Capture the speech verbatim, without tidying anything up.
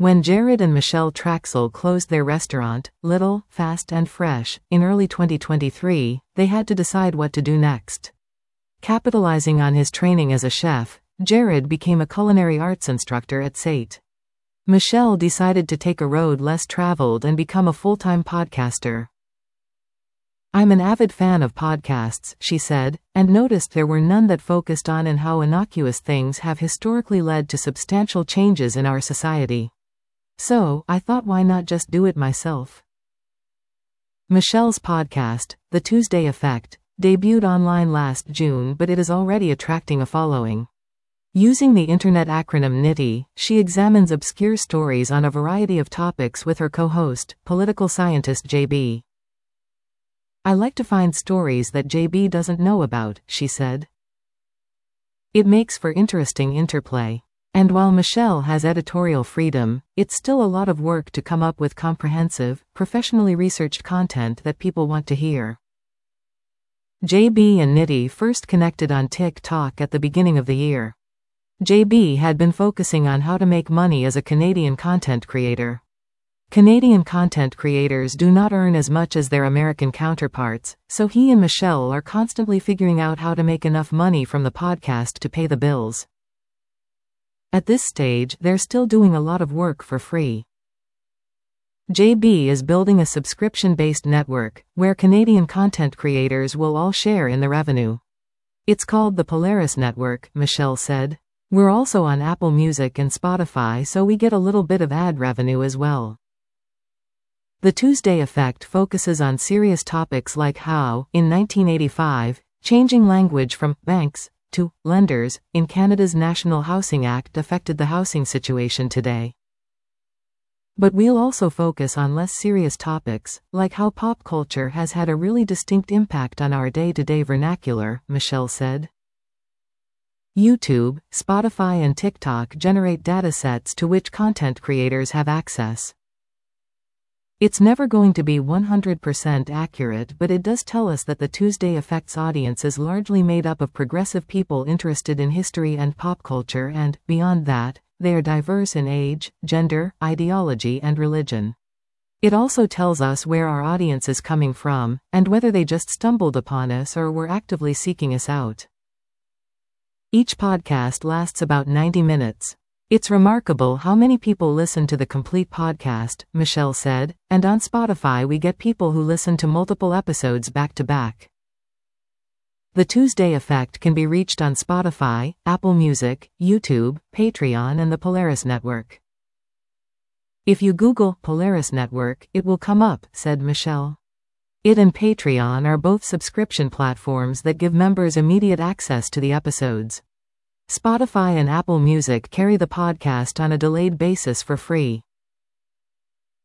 When Jared and Michelle Traxel closed their restaurant, Little, Fast and Fresh, in early twenty twenty-three, they had to decide what to do next. Capitalizing on his training as a chef, Jared became a culinary arts instructor at S A T. Michelle decided to take a road less traveled and become a full-time podcaster. "I'm an avid fan of podcasts," she said, and noticed there were none that focused on and how innocuous things have historically led to substantial changes in our society. So, I thought, why not just do it myself? Michelle's podcast, The Tuesday Effect, debuted online last June, but it is already attracting a following. Using the internet acronym Nitty, she examines obscure stories on a variety of topics with her co-host, political scientist J B. "I like to find stories that J B doesn't know about," she said. "It makes for interesting interplay. And while Michelle has editorial freedom, it's still a lot of work to come up with comprehensive, professionally researched content that people want to hear." J B and Nitty first connected on TikTok at the beginning of the year. J B had been focusing on how to make money as a Canadian content creator. Canadian content creators do not earn as much as their American counterparts, so he and Michelle are constantly figuring out how to make enough money from the podcast to pay the bills. At this stage, they're still doing a lot of work for free. J B is building a subscription-based network, where Canadian content creators will all share in the revenue. "It's called the Polaris Network," Michelle said. "We're also on Apple Music and Spotify, so we get a little bit of ad revenue as well." The Tuesday Effect focuses on serious topics like how, in nineteen eighty-five, changing language from banks to lenders in Canada's National Housing Act affected the housing situation today. But we'll also focus on less serious topics, like how pop culture has had a really distinct impact on our day-to-day vernacular, Michelle said. YouTube, Spotify and TikTok generate datasets to which content creators have access. "It's never going to be one hundred percent accurate, but it does tell us that the Tuesday Effect's audience is largely made up of progressive people interested in history and pop culture, and, beyond that, they are diverse in age, gender, ideology and religion. It also tells us where our audience is coming from, and whether they just stumbled upon us or were actively seeking us out." Each podcast lasts about ninety minutes. "It's remarkable how many people listen to the complete podcast," Michelle said, "and on Spotify we get people who listen to multiple episodes back to back." The Tuesday Effect can be reached on Spotify, Apple Music, YouTube, Patreon and the Polaris Network. "If you Google Polaris Network, it will come up," said Michelle. It and Patreon are both subscription platforms that give members immediate access to the episodes. Spotify and Apple Music carry the podcast on a delayed basis for free.